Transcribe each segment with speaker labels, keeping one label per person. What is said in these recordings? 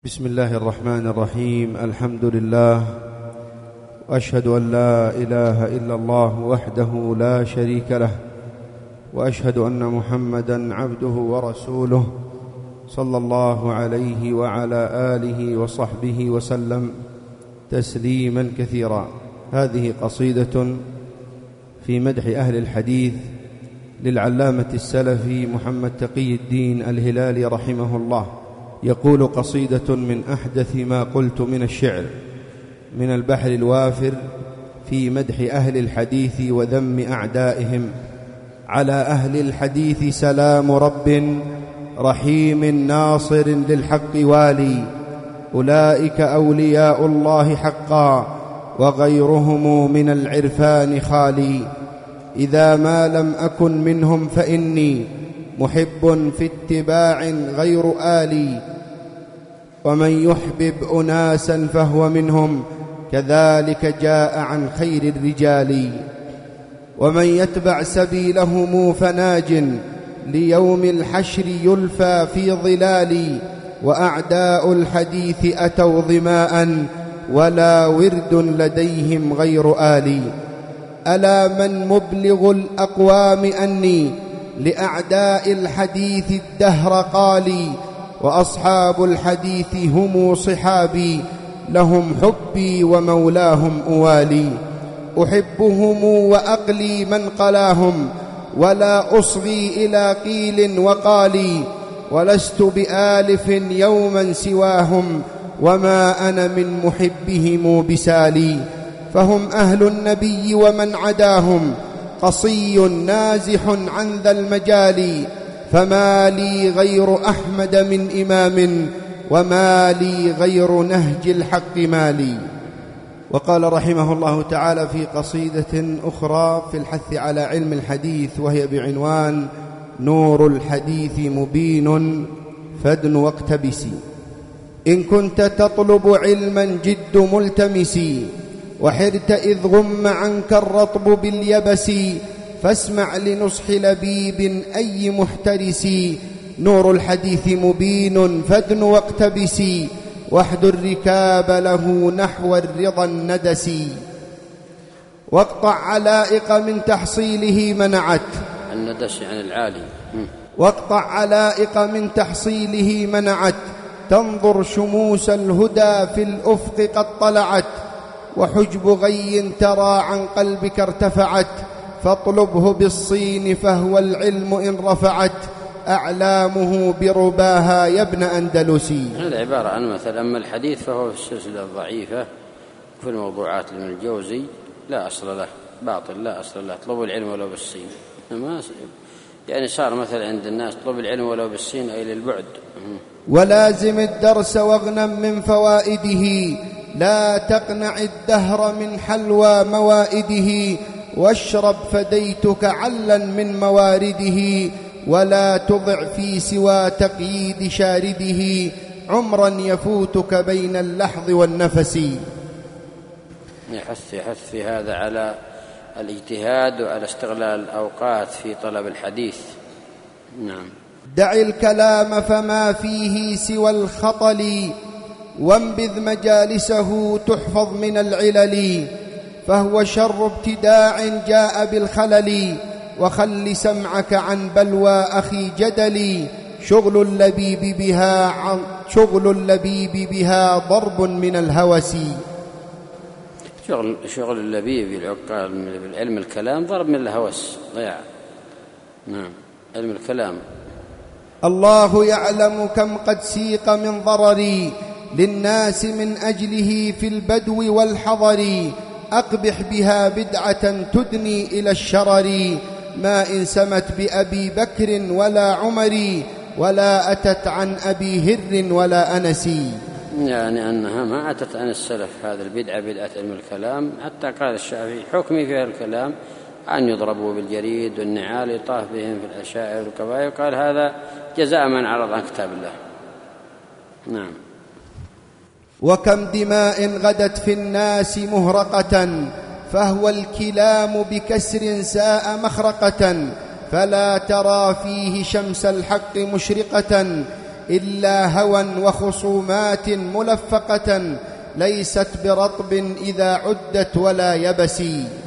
Speaker 1: بسم الله الرحمن الرحيم. الحمد لله، وأشهد أن لا إله إلا الله وحده لا شريك له، وأشهد أن محمدًا عبده ورسوله صلى الله عليه وعلى آله وصحبه وسلم تسليمًا كثيرا. هذه قصيدة في مدح أهل الحديث للعلامة السلفي محمد تقي الدين الهلالي رحمه الله. يقول: قصيدة من أحدث ما قلت من الشعر من البحر الوافر في مدح أهل الحديث وذم أعدائهم. على أهل الحديث سلام رب رحيم ناصر للحق والي، أولئك أولياء الله حقا وغيرهم من العرفان خالي. إذا ما لم أكن منهم فإني محب في اتباع غير آلي، ومن يحبب أناسا فهو منهم كذلك جاء عن خير الرجال. ومن يتبع سبيلهم فناج ليوم الحشر يلفى في ظلال. وأعداء الحديث أتوا ظماء ولا ورد لديهم غير آلي. ألا من مبلغ الأقوام أني لأعداء الحديث الدهر قالي، وأصحاب الحديث هم صحابي لهم حبي ومولاهم أوالي. أحبهم وأقلي من قلاهم ولا أصغي إلى قيل وقالي، ولست بآلف يوما سواهم وما أنا من محبهم بسالي. فهم أهل النبي ومن عداهم قصي نازح عن ذا المجال. فما لي غير أحمد من إمام وما لي غير نهج الحق مالي. وقال رحمه الله تعالى في قصيدة أخرى في الحث على علم الحديث، وهي بعنوان: نور الحديث مبين فادن واقتبسي. إن كنت تطلب علما جد ملتمسي، وحرت إذ غم عنك الرطب باليبس، فاسمع لنصح لبيب أي محترس. نور الحديث مبين فادن واقتبسي، واحد الركاب له نحو الرضا الندسي. واقطع علائق من تحصيله منعت
Speaker 2: الندس عن العالي.
Speaker 1: واقطع علائق من تحصيله منعت، تنظر شموس الهدى في الأفق قد طلعت. وحجب غي ترى عن قلبك ارتفعت، فاطلبه بالصين فهو العلم إن رفعت أعلامه برباها يا ابن أندلسي.
Speaker 2: هذا عبارة عن مثل. أما الحديث فهو في السلسلة الضعيفة في الموضوعات لابن الجوزي، لا أصل له، باطل لا أصل له. اطلبوا العلم ولو بالصين، يعني صار مثل عند الناس: اطلب العلم ولو بالصين أي للبعد.
Speaker 1: ولازم الدرس واغنم من فوائده، لا تقنع الدهر من حلوى موائده. واشرب فديتك علا من موارده، ولا تضع في سوى تقييد شارده. عمرا يفوتك بين اللحظ والنفس.
Speaker 2: يحث في هذا على الاجتهاد وعلى استغلال الأوقات في طلب الحديث. نعم.
Speaker 1: دع الكلام فما فيه سوى الخطل، وانبذ مجالسه تحفظ من العلل. فهو شر ابتداع جاء بالخلل، وخل سمعك عن بلوى أخي جدلي. شغل اللبيب بها ضرب من الهوس.
Speaker 2: شغل اللبيب العقال بالعلم الكلام ضرب من الهوس، ضياع. نعم، علم الكلام.
Speaker 1: الله يعلم كم قد سيق من ضرري للناس من أجله في البدو والحضر. أقبح بها بدعة تدني إلى الشرر، ما إن سمت بأبي بكر ولا عمر، ولا أتت عن أبي هر ولا أنس.
Speaker 2: يعني أنها ما أتت عن السلف. هذا البدعة بدعة علم الكلام. حتى قال الشافعي: حكمي في الكلام أن يضربوا بالجريد والنعال يطاف بهم في الأشاعر والكبائر. قال: هذا جزاء من عرض عن كتاب الله. نعم.
Speaker 1: وكم دماء غدت في الناس مهرقة، فهو الكلام بكسر ساء مخرقة. فلا ترى فيه شمس الحق مشرقة، إلا هوى وخصومات ملفقة ليست برطب إذا عدت ولا يبس.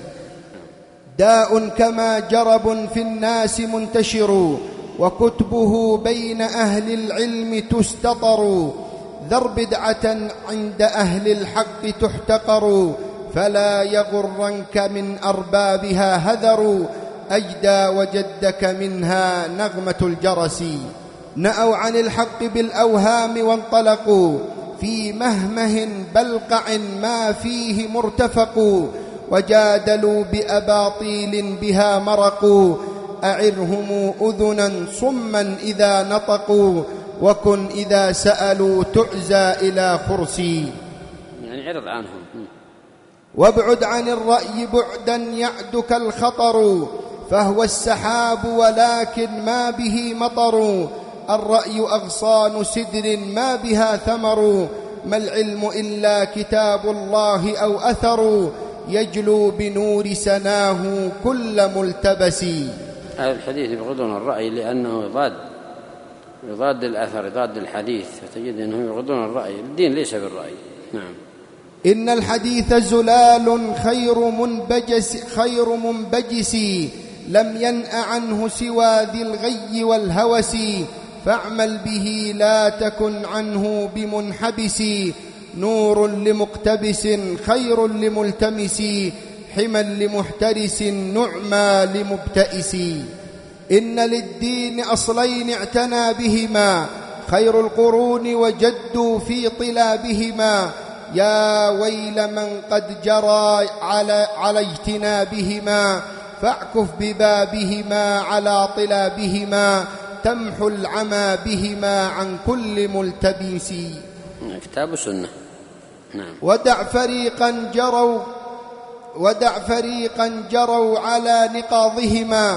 Speaker 1: داء كما جرب في الناس منتشر وكتبه بين أهل العلم تستطر. ذر بدعة عند أهل الحق تحتقر فلا يغرنك من أربابها هذر. أجدى وجدك منها نغمة الجرس. نأوا عن الحق بالأوهام وانطلقوا في مهمه بلقع ما فيه مرتفق. وجادلوا بأباطيل بها مرقوا أعرهم أذنا صما إذا نطقوا. وكن إذا سألوا تعزى إلى خرسي.
Speaker 2: يعني عرض عنهم.
Speaker 1: وابعد عن الرأي بعدا يعدك الخطر فهو السحاب ولكن ما به مطر. الرأي أغصان سدر ما بها ثمر. ما العلم إلا كتاب الله أو أثر يجلو بنور سناه كل ملتبس.
Speaker 2: هذا الحديث يبغضون الرأي لأنه يضاد الأثر، يضاد الحديث، فتجد أنهم يبغضون الرأي. الدين ليس بالرأي. نعم.
Speaker 1: إن الحديث زلال خير منبجس لم ينأ عنه سوى ذي الغي والهوس. فاعمل به لا تكن عنه بمنحبس. نور لمقتبس خير لملتمس حما لمحترس نعمى لمبتئس. إن للدين أصلين اعتنى بهما خير القرون وجدوا في طلابهما. يا ويل من قد جرى على اجتنابهما فاعكف ببابهما على طلابهما تمحو العمى بهما عن كل ملتبس.
Speaker 2: كتاب السنة. نعم.
Speaker 1: ودع فريقا جروا على نقاضهما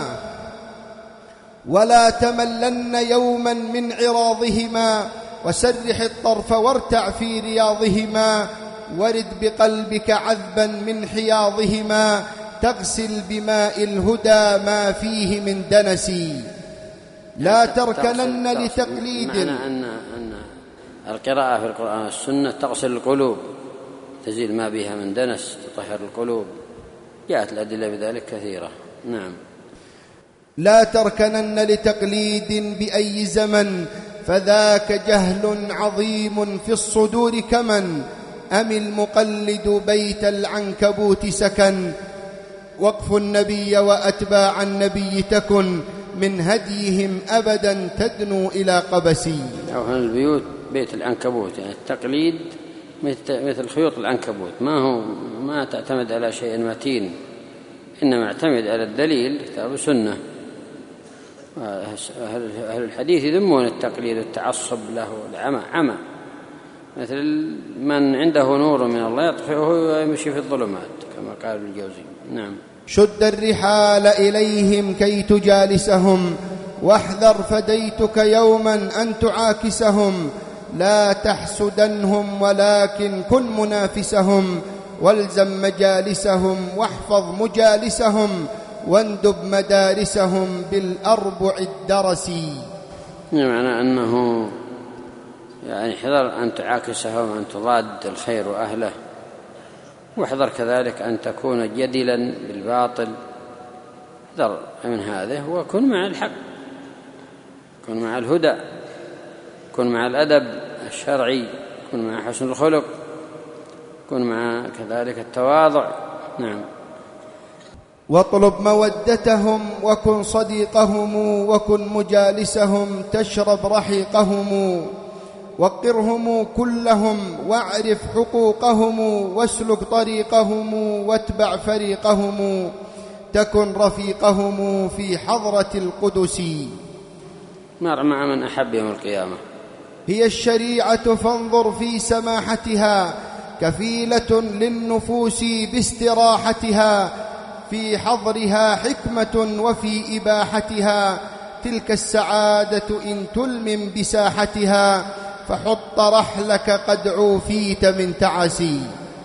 Speaker 1: ولا تملن يوما من عراضهما. وسرح الطرف وارتع في رياضهما ورد بقلبك عذبا من حياضهما. تغسل بماء الهدى ما فيه من دنس. لا تركنن لتقليد.
Speaker 2: معنى أن القراءة في القرآن والسنة تغسل القلوب، تزيل ما بها من دنس، تطهر القلوب. جاءت الأدلة بذلك كثيرة. نعم.
Speaker 1: لا تركنن لتقليد بأي زمن فذاك جهل عظيم في الصدور كمن. أم المقلد بيت العنكبوت سكن. وقف النبي وأتباع النبي تكن من هديهم أبدا تدنو إلى قبسي.
Speaker 2: أو البيوت بيت العنكبوت، يعني التقليد مثل خيوط العنكبوت، ما تعتمد على شيء متين، إنما اعتمد على الدليل كتاب السنة. أهل الحديث يذمون التقليد والتعصب له عمى، مثل من عنده نور من الله يطفئه ويمشي في الظلمات كما قال ابن الجوزي. نعم.
Speaker 1: شد الرحال إليهم كي تجالسهم واحذر فديتك يوما أن تعاكسهم. لا تحسدنهم ولكن كن منافسهم والزم مجالسهم واحفظ مجالسهم واندب مدارسهم بالأربع الدرس.
Speaker 2: معنى أنه يعني حذر أن تعاكسهم، أن تضاد الخير وأهله، واحذر كذلك أن تكون جدلا بالباطل. احذر من هذا وكن مع الحق، كن مع الهدى، كن مع الأدب الشرعي، كن مع حسن الخلق، كن مع كذلك التواضع. نعم.
Speaker 1: واطلب مودتهم وكن صديقهم وكن مجالسهم تشرب رحيقهم. وقرهم كلهم واعرف حقوقهم واسلك طريقهم واتبع فريقهم تكن رفيقهم في حضرة القدس.
Speaker 2: مر مع من أحب يوم القيامة.
Speaker 1: هي الشريعة فانظر في سماحتها كفيلة للنفوس باستراحتها. في حظرها حكمة وفي إباحتها تلك السعادة إن تلمم بساحتها. فحط رحلك قد عوفيت من تعسي.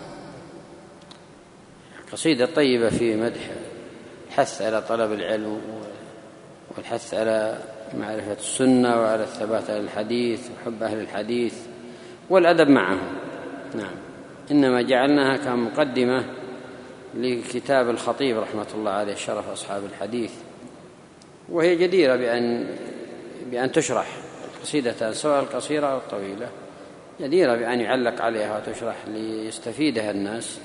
Speaker 2: قصيدة طيبة في مدح الحث على طلب العلم والحث على معرفة السنة وعلى الثبات على الحديث وحب أهل الحديث والأدب معهم. نعم، إنما جعلناها كمقدمة لكتاب الخطيب رحمة الله عليه شرف أصحاب الحديث، وهي جديرة بأن تشرح القصيدة سواء القصيرة أو الطويلة، جديرة بأن يعلق عليها وتشرح ليستفيدها الناس.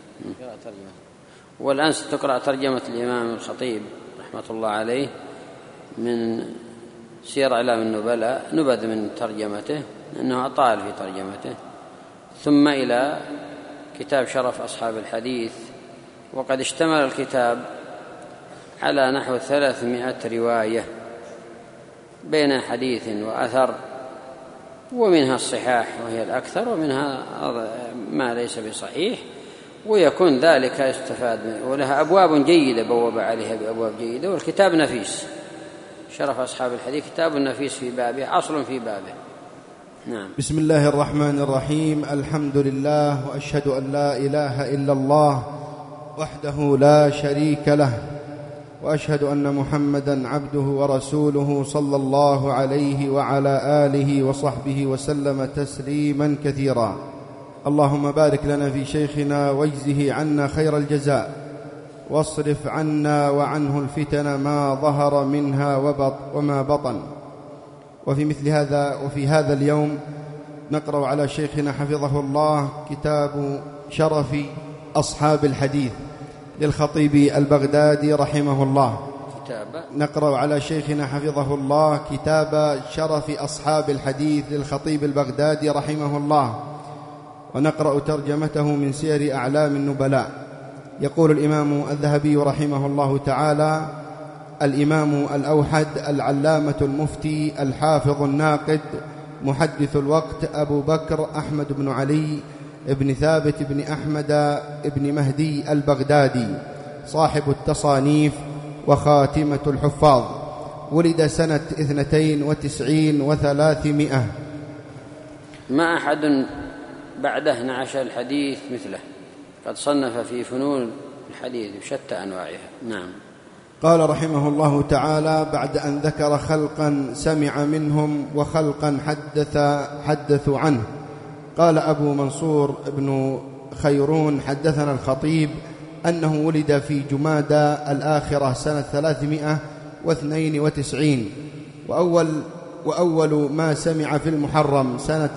Speaker 2: والآن ستقرأ ترجمة الإمام الخطيب رحمة الله عليه من سير أعلام النبلاء، نبذ من ترجمته لأنه أطال في ترجمته، ثم إلى كتاب شرف أصحاب الحديث. وقد اشتمل الكتاب على نحو 300 رواية بين حديث وأثر، ومنها الصحاح وهي الأكثر، ومنها ما ليس بصحيح، ويكون ذلك يستفاد منه، ولها أبواب جيدة بوب عليها بأبواب جيدة. والكتاب نفيس، شرف أصحاب الحديث كتاب نفيس في بابه، أصل في بابه. نعم.
Speaker 1: بسم الله الرحمن الرحيم. الحمد لله، وأشهد أن لا إله إلا الله وحده لا شريك له، وأشهد أن محمدًا عبده ورسوله صلى الله عليه وعلى آله وصحبه وسلم تسليمًا كثيرا. اللهم بارك لنا في شيخنا واجزه عنا خير الجزاء، واصرف عنا وعنه الفتن ما ظهر منها وما بطن. وفي هذا اليوم نقرأ على شيخنا حفظه الله كتاب شرف أصحاب الحديث للخطيب البغدادي رحمه الله. نقرأ على شيخنا حفظه الله كتاب شرف أصحاب الحديث للخطيب البغدادي رحمه الله، ونقرأ ترجمته من سير أعلام النبلاء. يقول الإمام الذهبي رحمه الله تعالى: الإمام الأوحد العلامة المفتي الحافظ الناقد محدث الوقت أبو بكر أحمد بن علي ابن ثابت بن أحمد ابن مهدي البغدادي، صاحب التصانيف وخاتمة الحفاظ، ولد سنة 92 و300.
Speaker 2: ما أحد بعده نعش الحديث مثله، قد صنف في فنون الحديث بشتى أنواعها. نعم.
Speaker 1: قال رحمه الله تعالى بعد أن ذكر خلقا سمع منهم وخلقا حدثوا عنه، قال أبو منصور بن خيرون حدثنا الخطيب أنه ولد في جمادى الآخرة سنة 392، وأول ما سمع في المحرم سنة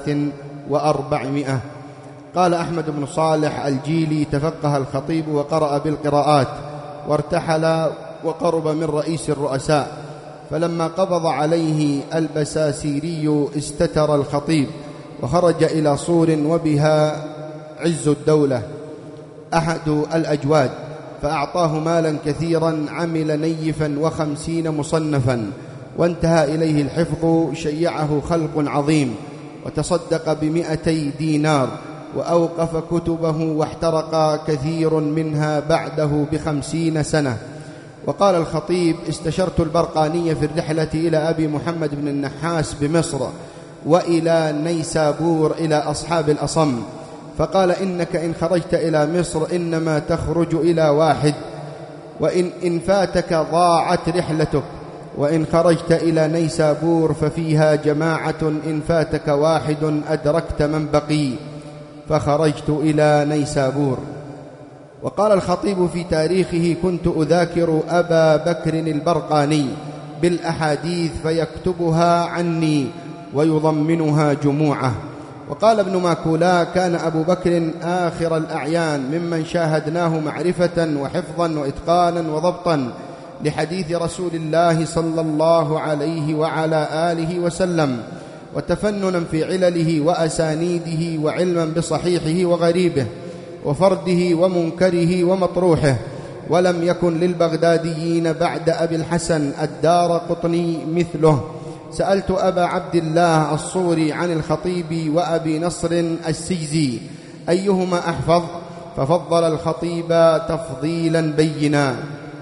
Speaker 1: 300. قال أحمد بن صالح الجيلي: تفقه الخطيب وقرأ بالقراءات، وارتحل وقرب من رئيس الرؤساء، فلما قبض عليه البساسيري استتر الخطيب وخرج إلى صور وبها عز الدولة أحد الأجواد، فأعطاه مالا كثيرا، عمل نيفا 50 مصنفا، وانتهى إليه الحفظ، شيعه خلق عظيم، وتصدق ب200 دينار، وأوقف كتبه، واحترق كثير منها بعده ب50 سنة. وقال الخطيب: استشرت البرقاني في الرحلة إلى أبي محمد بن النحاس بمصر وإلى نيسابور إلى أصحاب الأصم، فقال: إنك إن خرجت إلى مصر إنما تخرج إلى واحد، وإن فاتك ضاعت رحلتك، وإن خرجت إلى نيسابور ففيها جماعة، إن فاتك واحد أدركت من بقي، فخرجت إلى نيسابور. وقال الخطيب في تاريخه: كنت أذاكر أبا بكر البرقاني بالأحاديث فيكتبها عني ويضمنها جموعة. وقال ابن ماكولا: كان أبو بكر آخر الأعيان ممن شاهدناه معرفة وحفظا وإتقانا وضبطا لحديث رسول الله صلى الله عليه وعلى آله وسلم، وتفننا في علله وأسانيده، وعلما بصحيحه وغريبه، وفرده ومنكره ومطروحه. ولم يكن للبغداديين بعد أبي الحسن الدارقطني مثله. سألت أبا عبد الله الصوري عن الخطيب وأبي نصر السجزي أيهما أحفظ، ففضل الخطيب تفضيلا بينا.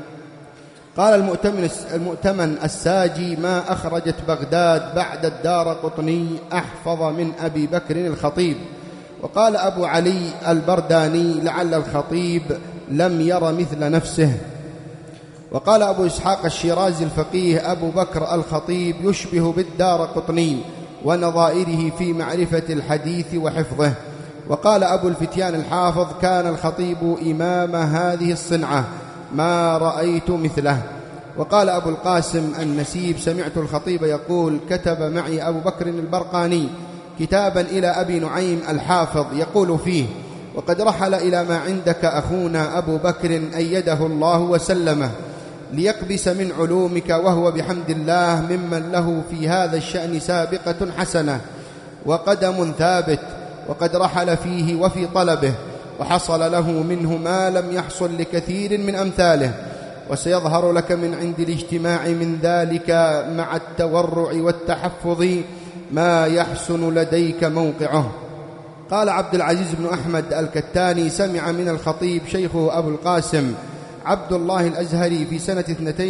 Speaker 1: قال المؤتمن الساجي: ما أخرجت بغداد بعد الدارقطني أحفظ من أبي بكر الخطيب. وقال أبو علي البرداني: لعل الخطيب لم ير مثل نفسه. وقال أبو إسحاق الشيرازي الفقيه أبو بكر الخطيب يشبه بالدارقطني ونظائره في معرفة الحديث وحفظه. وقال أبو الفتيان الحافظ كان الخطيب إمام هذه الصنعة ما رأيت مثله. وقال أبو القاسم النسيب سمعت الخطيب يقول كتب معي أبو بكر البرقاني كتابا إلى أبي نعيم الحافظ يقول فيه وقد رحل إلى ما عندك أخونا أبو بكر أيده الله وسلمه ليقبس من علومك، وهو بحمد الله ممن له في هذا الشأن سابقة حسنة وقدم ثابت، وقد رحل فيه وفي طلبه، وحصل له منه ما لم يحصل لكثير من أمثاله، وسيظهر لك من عند الاجتماع من ذلك مع التورع والتحفظ ما يحسن لديك موقعه. قال عبد العزيز بن أحمد الكتاني سمع من الخطيب شيخه أبو القاسم عبد الله الأزهري في سنة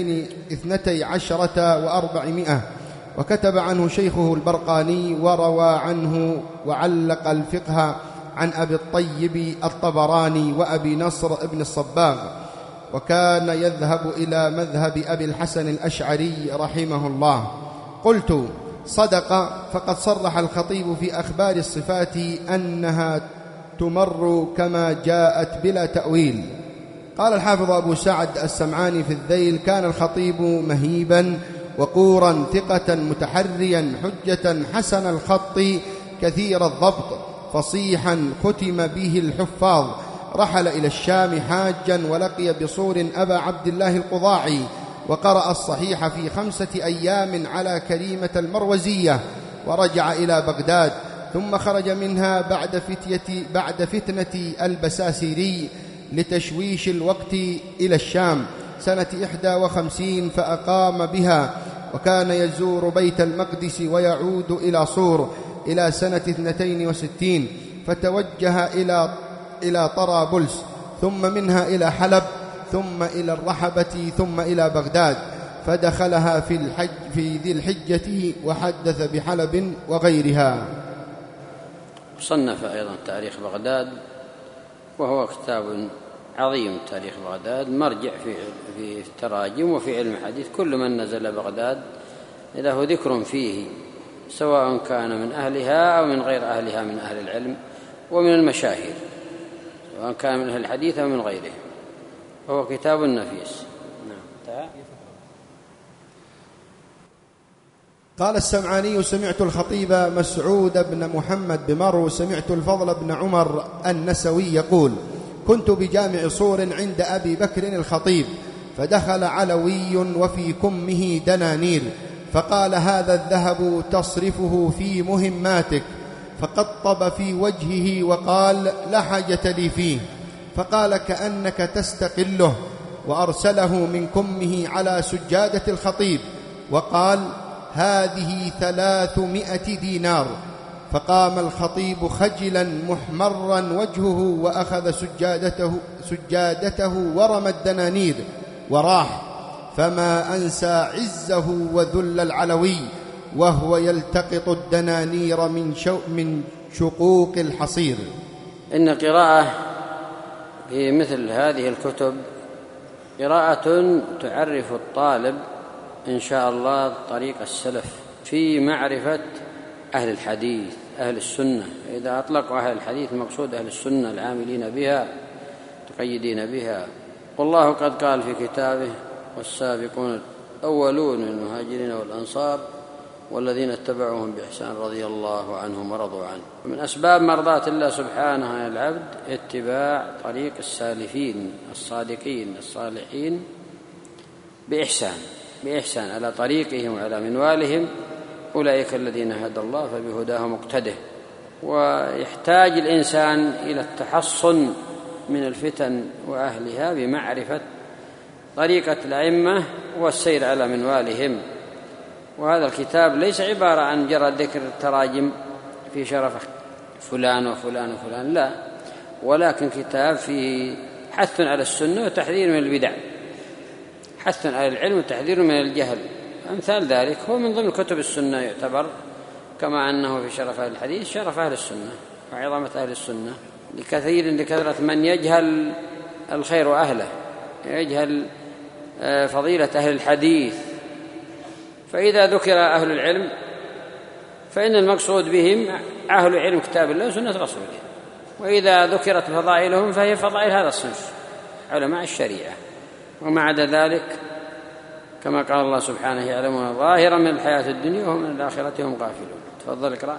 Speaker 1: 12 و400، وكتب عنه شيخه البرقاني، وروى عنه وعلق الفقه عن أبي الطيب الطبراني وأبي نصر ابن الصباغ، وكان يذهب إلى مذهب أبي الحسن الأشعري رحمه الله. قلت صدق، فقد صرح الخطيب في أخبار الصفات أنها تمر كما جاءت بلا تأويل. قال الحافظ أبو سعد السمعاني في الذيل كان الخطيب مهيبا وقورا ثقة متحريا حجة حسن الخط كثير الضبط فصيحا ختم به الحفاظ، رحل إلى الشام حاجا ولقي بصور أبا عبد الله القضاعي وقرأ الصحيح في 5 أيام على كريمة المروزية، ورجع إلى بغداد، ثم خرج منها بعد فتنة البساسيري لتشويش الوقت إلى الشام سنة 51 فأقام بها، وكان يزور بيت المقدس ويعود إلى صور إلى سنة 62 فتوجه إلى طرابلس، ثم منها إلى حلب، ثم إلى الرحبة، ثم إلى بغداد، فدخلها في ذي الحجة وحدث بحلب وغيرها.
Speaker 2: صنف أيضا تاريخ بغداد، وهو كتاب عظيم. تاريخ بغداد مرجع في التراجم وفي علم الحديث. كل من نزل بغداد له ذكر فيه، سواء كان من أهلها أو من غير أهلها من أهل العلم ومن المشاهير، سواء كان من أهل الحديث أو من غيره، وهو كتاب نفيس.
Speaker 1: قال السمعاني سمعت الخطيب مسعود بن محمد بمرو سمعت الفضل بن عمر النسوي يقول كنت بجامع صور عند أبي بكر الخطيب، فدخل علوي وفي كمه دنانير، فقال هذا الذهب تصرفه في مهماتك، فقطب في وجهه وقال لا حاجة لي فيه، فقال كأنك تستقله، وأرسله من كمه على سجادة الخطيب وقال هذه 300 دينار. فقام الخطيب خجلا محمرا وجهه وأخذ سجادته ورمى الدنانير وراح، فما أنسى عزه وذل العلوي وهو يلتقط الدنانير من شقوق الحصير.
Speaker 2: إن قراءة في مثل هذه الكتب قراءة تعرف الطالب إن شاء الله طريق السلف في معرفة أهل الحديث أهل السنة. إذا أطلقوا أهل الحديث مقصود أهل السنة العاملين بها تقيدين بها. والله قد قال في كتابه والسابقون الأولون من المهاجرين والأنصار والذين اتبعوهم بإحسان رضي الله عنهم ورضوا عنه. من أسباب مرضاة الله سبحانه عن العبد اتباع طريق السالفين الصادقين الصالحين بإحسان على طريقهم وعلى منوالهم، أولئك الذين هدى الله فبهداه مقتده. ويحتاج الإنسان إلى التحصن من الفتن وأهلها بمعرفة طريقة الأئمة والسير على منوالهم. وهذا الكتاب ليس عبارة عن مجرد ذكر التراجم في شرف فلان وفلان وفلان، لا، ولكن كتاب فيه حث على السنة وتحذير من البدع، حث على العلم وتحذير من الجهل. أمثال ذلك هو من ضمن كتب السنة يعتبر، كما أنه في شرف أهل الحديث شرف أهل السنة وعظمة أهل السنة، لكثرة من يجهل الخير وأهله، يجهل فضيلة أهل الحديث. فإذا ذكر أهل العلم فإن المقصود بهم أهل علم كتاب الله وسنة رسوله، وإذا ذكرت فضائلهم فهي فضائل هذا الصنف علماء الشريعة. وما عدا ذلك كما قال الله سبحانه يعلمون ظاهرا من الحياة الدنيا وهم من الآخرة هم غافلون. تفضل اقرأ.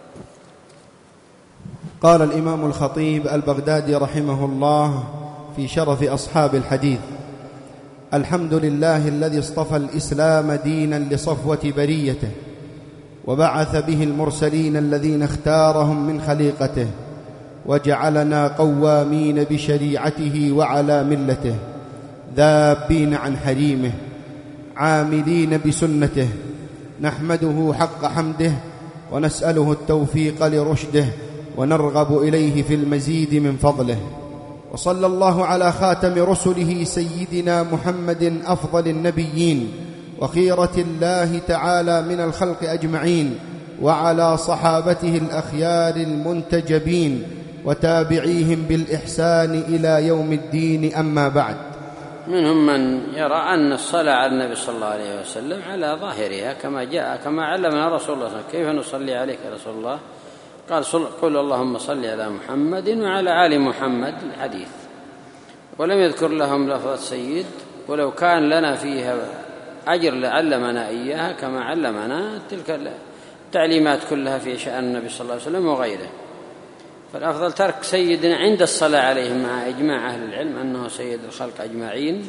Speaker 1: قال الإمام الخطيب البغدادي رحمه الله في شرف أصحاب الحديث: الحمد لله الذي اصطفى الإسلام دينا لصفوة بريته، وبعث به المرسلين الذين اختارهم من خليقته، وجعلنا قوامين بشريعته وعلى ملته، ذابين عن حريمه، عاملين بسنته، نحمده حق حمده ونسأله التوفيق لرشده، ونرغب إليه في المزيد من فضله. وصلى الله على خاتم رسله سيدنا محمد أفضل النبيين وخيرة الله تعالى من الخلق أجمعين، وعلى صحابته الأخيار المنتجبين وتابعيهم بالإحسان إلى يوم الدين. أما بعد،
Speaker 2: منهم من يرى أن الصلاة على النبي صلى الله عليه وسلم على ظاهرها كما جاء كما علمنا رسول الله. كيف نصلي عليك يا رسول الله؟ قال قل اللهم صل على محمد وعلى آل محمد الحديث، ولم يذكر لهم لفظة سيد، ولو كان لنا فيها أجر لعلمنا إياها كما علمنا تلك التعليمات كلها في شأن النبي صلى الله عليه وسلم وغيره. فالأفضل ترك سيدنا عند الصلاة عليه مع إجماع أهل العلم أنه سيد الخلق أجمعين،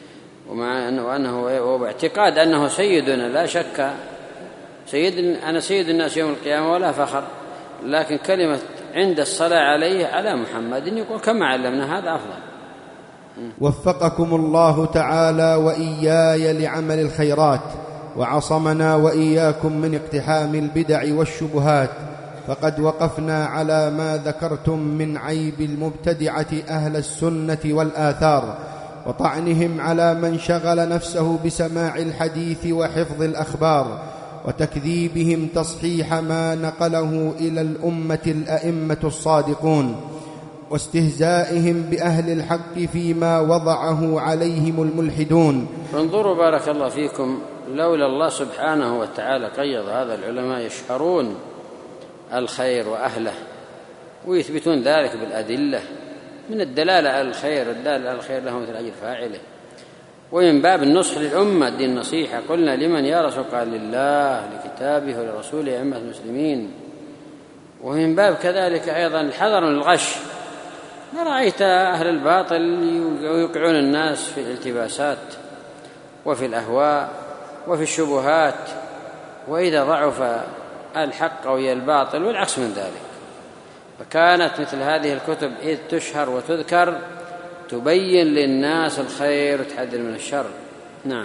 Speaker 2: واعتقاد أنه سيدنا لا شك أنا سيد الناس يوم القيامة ولا فخر، لكن كلمة عند الصلاة عليه على محمد يقول كما علمنا هذا أفضل.
Speaker 1: وفقكم الله تعالى وإياي لعمل الخيرات، وعصمنا وإياكم من اقتحام البدع والشبهات، فقد وقفنا على ما ذكرتم من عيب المبتدعة أهل السنة والآثار، وطعنهم على من شغل نفسه بسماع الحديث وحفظ الأخبار، وتكذيبهم تصحيح ما نقله إلى الأمة الأئمة الصادقون، واستهزائهم بأهل الحق فيما وضعه عليهم الملحدون.
Speaker 2: انظروا بارك الله فيكم، لولا الله سبحانه وتعالى قيض هذا العلماء يشهرون الخير وأهله ويثبتون ذلك بالأدلة من الدلالة على الخير، الدال على الخير له مثل أجر فاعله. ومن باب النصح للأمة دين النصيحة قلنا لمن يا رسول؟ قال لله لكتابه ولرسوله أئمة المسلمين. ومن باب كذلك أيضا الحذر من الغش. ما رأيت أهل الباطل يوقعون الناس في الالتباسات وفي الأهواء وفي الشبهات، وإذا ضعف الحق أو الباطل والعكس من ذلك. فكانت مثل هذه الكتب إذ تشهر وتذكر تبين للناس الخير وتحذر من الشر. نعم.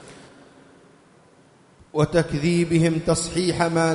Speaker 1: وتكذيبهم تصحيح ما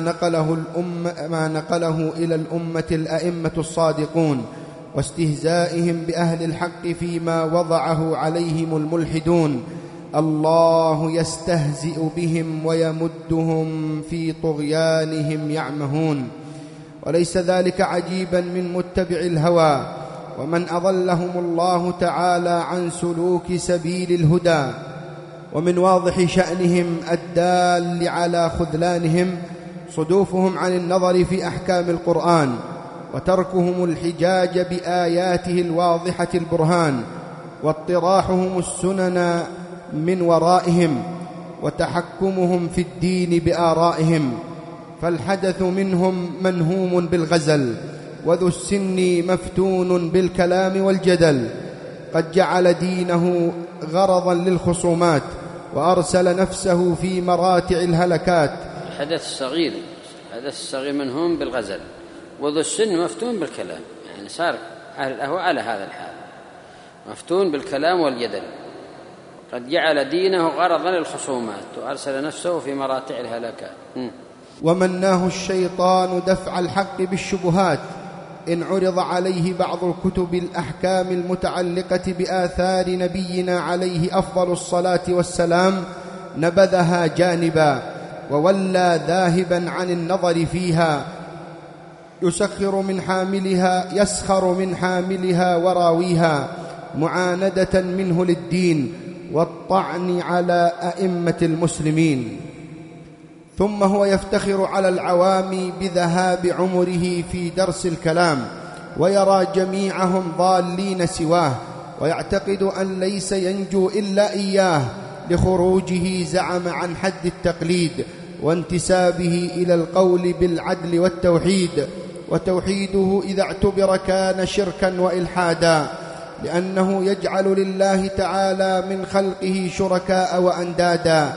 Speaker 1: نقله إلى الأمة الأئمة الصادقون، واستهزائهم بأهل الحق فيما وضعه عليهم الملحدون. الله يستهزئ بهم ويمدهم في طغيانهم يعمهون. وليس ذلك عجيبا من متبع الهوى ومن أضلهم الله تعالى عن سلوك سبيل الهدى. ومن واضح شأنهم الدال على خذلانهم صدوفهم عن النظر في أحكام القرآن، وتركهم الحجاج بآياته الواضحة البرهان، واطراحهم السنن من ورائهم، وتحكمهم في الدين بآرائهم. فالحدث منهم منهوم بالغزل، وذو السن مفتون بالكلام والجدل. قد جعل دينه غرضا للخصومات، وأرسل نفسه في مراتع الهلكات.
Speaker 2: الحدث الصغير منهوم بالغزل، وذو السن مفتون بالكلام، يعني صار أهل الأهواء على هذا الحال، مفتون بالكلام والجدل. قد جعل دينه غرضا للخصومات، وأرسل نفسه في مراتع الهلكات.
Speaker 1: ومناه الشيطان دفع الحق بالشبهات. إن عرض عليه بعض الكتب الأحكام المتعلقة بآثار نبينا عليه أفضل الصلاة والسلام نبذها جانبا، وولى ذاهبا عن النظر فيها، يسخر من حاملها وراويها معاندة منه للدين، والطعن على أئمة المسلمين. ثم هو يفتخر على العوام بذهاب عمره في درس الكلام، ويرى جميعهم ضالين سواه، ويعتقد أن ليس ينجو إلا إياه لخروجه زعم عن حد التقليد وانتسابه إلى القول بالعدل والتوحيد. وتوحيده إذا اعتبر كان شركا وإلحادا، لأنه يجعل لله تعالى من خلقه شركاء وأندادا.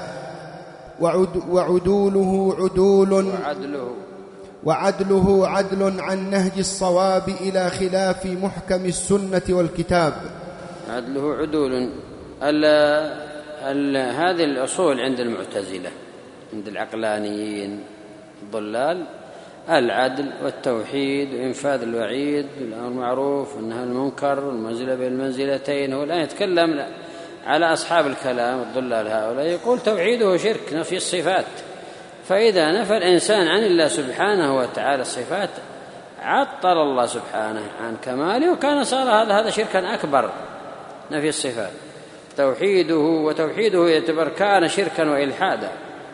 Speaker 1: وعدله عدل عن نهج الصواب إلى خلاف محكم السنة والكتاب.
Speaker 2: عدله عدول. هذه الأصول عند المعتزلة، عند العقلانيين الضلال: العدل والتوحيد وإنفاذ الوعيد والأمر المعروف والنهي عن المنكر والمنزلة بين المنزلتين. هو الآن يتكلم على أصحاب الكلام الضلال هؤلاء، يقول توحيده شرك، نفي الصفات. فإذا نفى الإنسان عن الله سبحانه وتعالى الصفات عطل الله سبحانه عن كماله، وكان صار هذا شركا أكبر، نفي الصفات. وتوحيده يعتبر كان شركا وإلحادا،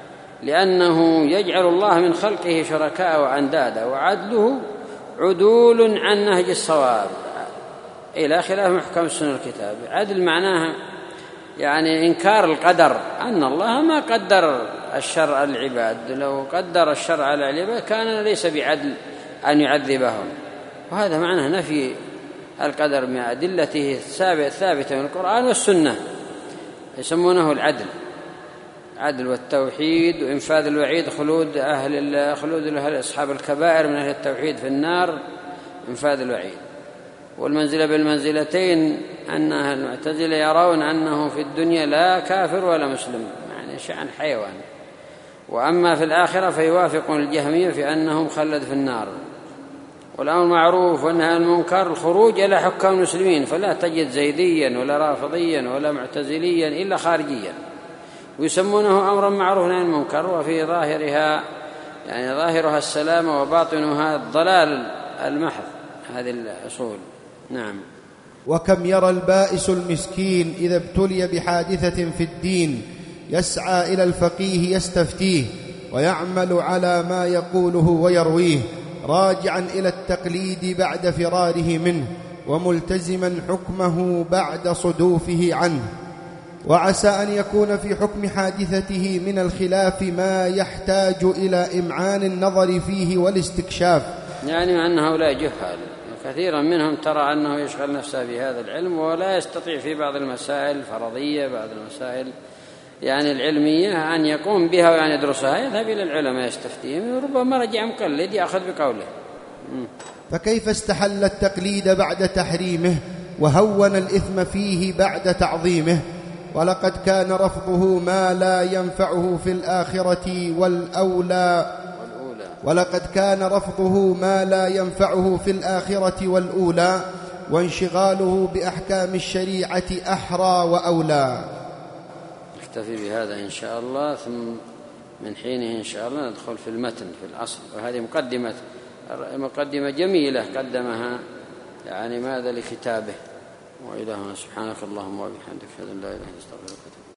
Speaker 2: لأنه يجعل الله من خلقه شركاء وأندادا. وعدله عدول عن نهج الصواب إلى خلاف محكم السنة والكتاب. عدل معناها يعني إنكار القدر، أن الله ما قدر الشر على العباد، لو قدر الشر على العباد كان ليس بعدل أن يعذبهم. وهذا معناه نفي القدر من أدلته الثابتة من القرآن والسنة، يسمونه العدل. عدل والتوحيد وإنفاذ الوعيد، خلود أهل أصحاب الكبائر من أهل التوحيد في النار، إنفاذ الوعيد. والمنزلة بالمنزلتين، أن أهل المعتزلة يرون أنه في الدنيا لا كافر ولا مسلم، يعني شأن حيوان. وأما في الآخرة فيوافقون الجهمية في أنه مخلد في النار. والأمر معروف والنهي عن المنكر الخروج إلى حكام المسلمين، فلا تجد زيديا ولا رافضيا ولا معتزليا إلا خارجيا، ويسمونه أمرا معروف ونهي عن المنكر، وفي ظاهرها يعني ظاهرها السلامة وباطنها الضلال المحض. هذه الأصول. نعم.
Speaker 1: وكم يرى البائس المسكين إذا ابتلي بحادثة في الدين يسعى إلى الفقيه يستفتيه ويعمل على ما يقوله ويرويه، راجعا إلى التقليد بعد فراره منه، وملتزما حكمه بعد صدوفه عنه. وعسى أن يكون في حكم حادثته من الخلاف ما يحتاج إلى إمعان النظر فيه والاستكشاف.
Speaker 2: يعني مع أن هؤلاء جهال، كثيرا منهم ترى أنه يشغل نفسه بهذا العلم ولا يستطيع في بعض المسائل الفرضية، بعض المسائل يعني العلمية أن يقوم بها وأن يدرسها، يذهب إلى العلماء يستفتيهم، وربما رجع مقلد يأخذ بقوله.
Speaker 1: فكيف استحل التقليد بعد تحريمه، وهون الإثم فيه بعد تعظيمه؟ ولقد كان رفضه ما لا ينفعه في الآخرة والأولى، وانشغاله بأحكام الشريعة أحرى وأولى.
Speaker 2: نكتفي بهذا إن شاء الله، ثم من حينه إن شاء الله ندخل في المتن في الأصل. وهذه مقدمة جميلة قدمها يعني ماذا لكتابه. وإلهنا سبحانك اللهم وبحمدك أشهد أن لا إله إلا أنت أستغفرك.